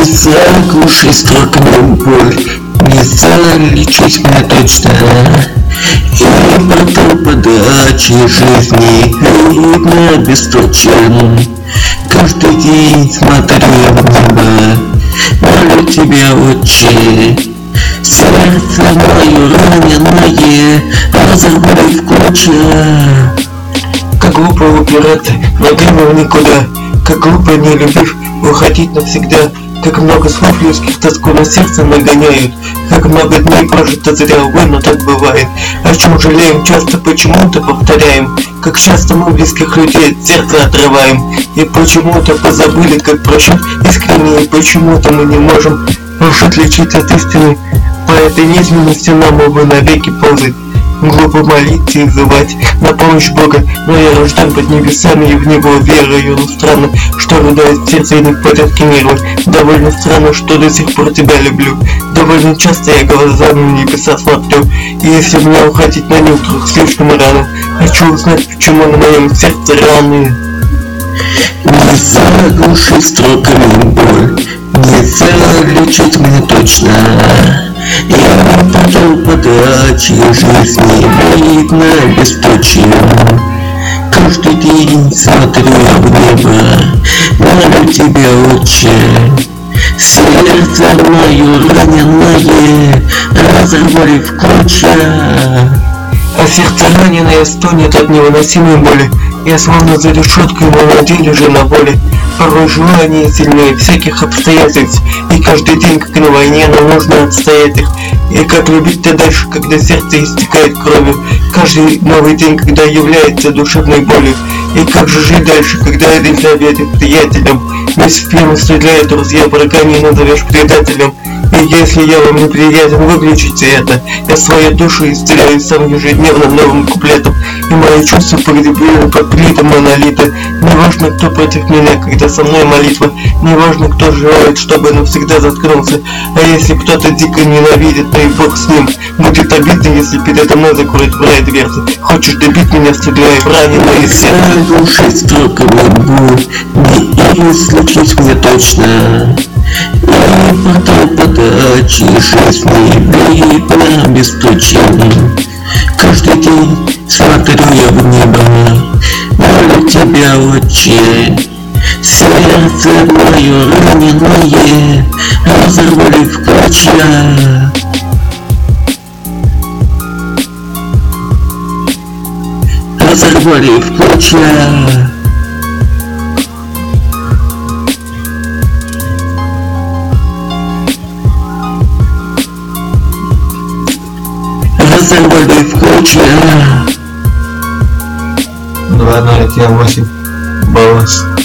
заглуши строками боль, не залечить меня точно. И портал подачи жизни видно бесточен. Каждый день смотрю я в небо, молю тебя, Отче. Сердце мое раненое разорвали в клочья. Как глупо упираться ногами в никуда, как глупо, не любив, уходить навсегда. Как много слов людских тоску на сердце нагоняют, как много дней прожито зря, увы, но так бывает. О чем жалеем, часто почему-то повторяем, как часто мы близких людей от сердца отрываем, и почему-то позабыли, как прощать искренне, и почему-то мы не можем уж отличить от истины. По этой низменности нам, увы, навеки ползать. Глупо молиться и взывать на помощь Бога, но я рожден под небесами и в Него верую. Но странно, что рыдает в сердце и не в порядке нервы. Довольно странно, что до сих пор тебя люблю. Довольно часто я глазами в небеса смотрю, и если мне уходить на них вдруг слишком рано, хочу узнать, почему на моем сердце раны. Не заглуши строками боль, не залечить мне точно. Я портал подачи жизни видно бесточен. Каждый день смотрю я в небо, молю тебя, Отче. Сердце мое раненое разорвали в клочья. А сердце раненое стонет от невыносимой боли. Я словно за решеткой, но на деле же на воле. Порой желание сильнее всяких обстоятельств, и каждый день, как на войне, нам нужно отстоять их. И как любить-то дальше, когда сердце истекает кровью, каждый новый день, когда является душевной болью. И как же жить дальше, когда нельзя верить приятелям, весь в первом стреляет, друзья, врага не назовешь предателем. И если я вам неприятен, выключите это. Я свою душу исцеляю сам ежедневно новым куплетом, и мои чувства погребены под плитом монолита. Неважно, кто против меня, когда со мной молитва, неважно, кто желает, чтобы навсегда заткнулся. А если кто-то дико ненавидит, то и Бог с ним. Будет обидно, если передо мной закроет в рай дверцы. Хочешь добить меня, стреляй в раненое сердце. Заглушить строками боль, не случить мне точно. И портал подачи жизни видно бесточен. Каждый день смотрю я в небо, молю тебя, Отче. Сердце мое раненое разорвали в клочья. Разорвали в клочья. Разорвали в клочья. 2-0, 8 баланс.